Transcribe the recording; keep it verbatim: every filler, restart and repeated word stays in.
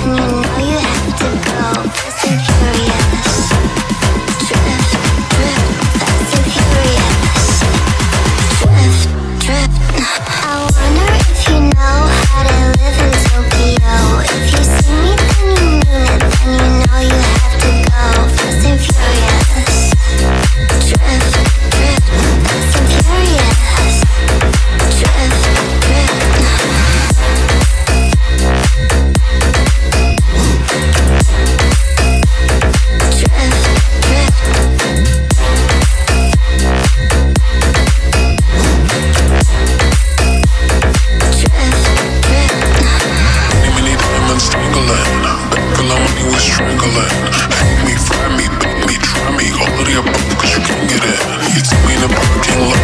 Hate me, fry me, bake me, try me, all of the above, cause you can't get it. You tell me in the parking lot.